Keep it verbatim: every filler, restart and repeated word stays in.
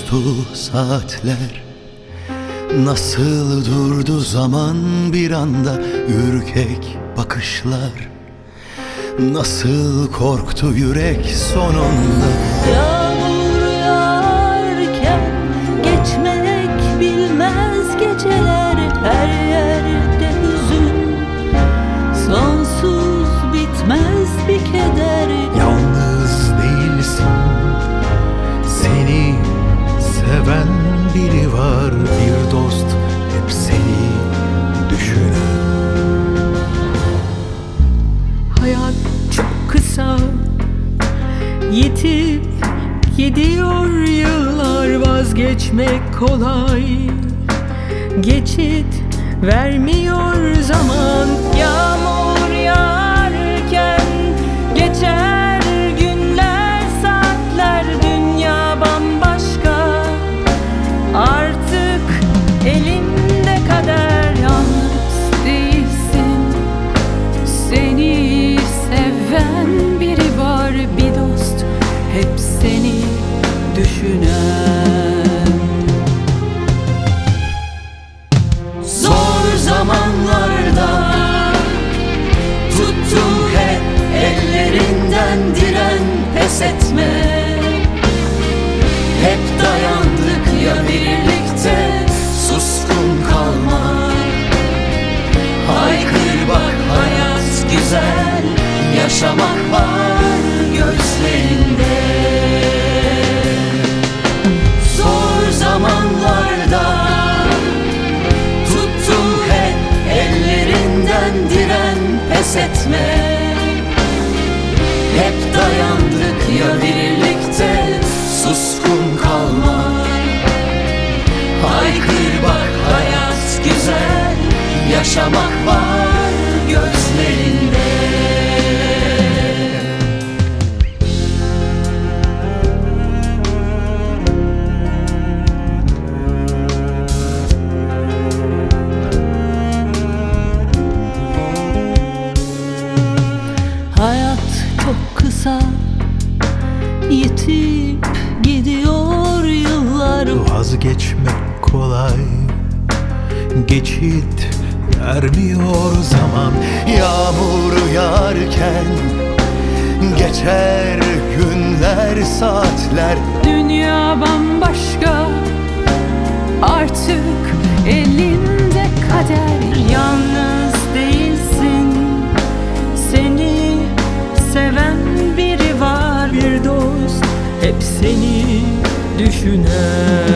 koştu saatler, nasıl durdu zaman bir anda, ürkek bakışlar. Nasıl korktu yürek sonunda. Yağmur yağarken geçmek bilmez geceler, her yerde hüzün, sonsuz bitmez bir keder. Yalnız değilsin, seni seven biri var, bir dost hep seni düşünen. Hayat çok kısa, yitip gidiyor yıllar, vazgeçmek kolay, geçit vermiyor zaman. Yağmur yağarken geçer günler, saatler, dünya bambaşka, artık elinde kader. Yalnız değilsin, seni seven biri var, bir dost hep seni düşünen. Zor zamanlarda tuttum hep ellerinden, diren, pes etme. Hep dayandık ya birlikte, suskun kalma. Haykır bak, hayat güzel, yaşamak var gözlerinde. Zor zamanlarda tuttum hep ellerinden, diren, pes etme. Hep dayandık ya birlikte, suskun kalma. Haykır bak, hayat güzel, yaşamak var gözlerinde. Hayat çok kısa, yitip gidiyor yıllar. Vazgeçmek kolay, geçit vermiyor zaman. Yağmur yağarken geçer günler, saatler. Dünya bambaşka, artık elinde kader. Yalnız değilsin, seni seven biri var, bir dost hep seni düşünen.